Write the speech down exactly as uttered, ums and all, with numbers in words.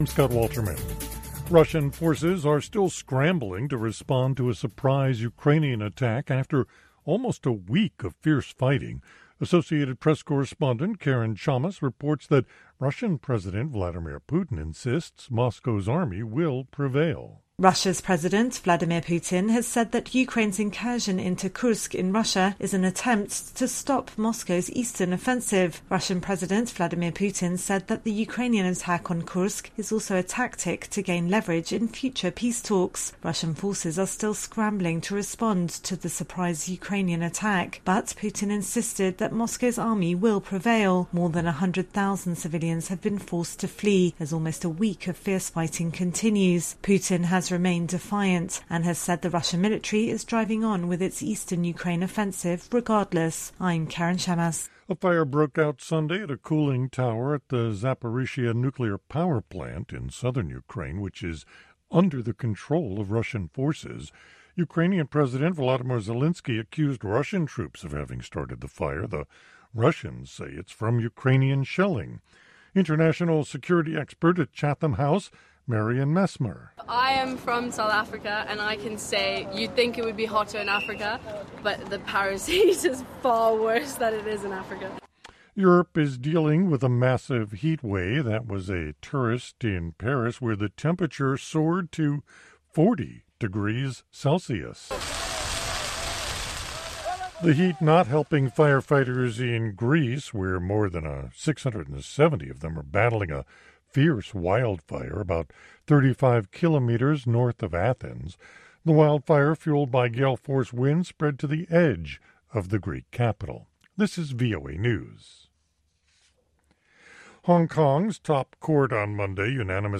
I'm Scott Walterman. Russian forces are still scrambling to respond to a surprise Ukrainian attack after almost a week of fierce fighting. Associated Press correspondent Karen Chamas reports that Russian President Vladimir Putin insists Moscow's army will prevail. Russia's President Vladimir Putin has said that Ukraine's incursion into Kursk in Russia is an attempt to stop Moscow's eastern offensive. Russian President Vladimir Putin said that the Ukrainian attack on Kursk is also a tactic to gain leverage in future peace talks. Russian forces are still scrambling to respond to the surprise Ukrainian attack, but Putin insisted that Moscow's army will prevail. More than one hundred thousand civilians have been forced to flee as almost a week of fierce fighting continues. Putin has remained defiant and has said the Russian military is driving on with its eastern Ukraine offensive regardless. I'm Karen Chamas. A fire broke out Sunday at a cooling tower at the Zaporizhzhia nuclear power plant in southern Ukraine, which is under the control of Russian forces. Ukrainian President Volodymyr Zelensky accused Russian troops of having started the fire. The Russians say it's from Ukrainian shelling. International security expert at Chatham House, Marian Messmer. I am from South Africa, and I can say you'd think it would be hotter in Africa, but the Paris heat is far worse than it is in Africa. Europe is dealing with a massive heat wave. That was a tourist in Paris where the temperature soared to forty degrees Celsius. The heat not helping firefighters in Greece, where more than a six hundred seventy of them are battling a fierce wildfire about thirty-five kilometers north of Athens. The wildfire, fueled by gale force winds, spread to the edge of the Greek capital. This is V O A News. Hong Kong's top court on Monday unanimously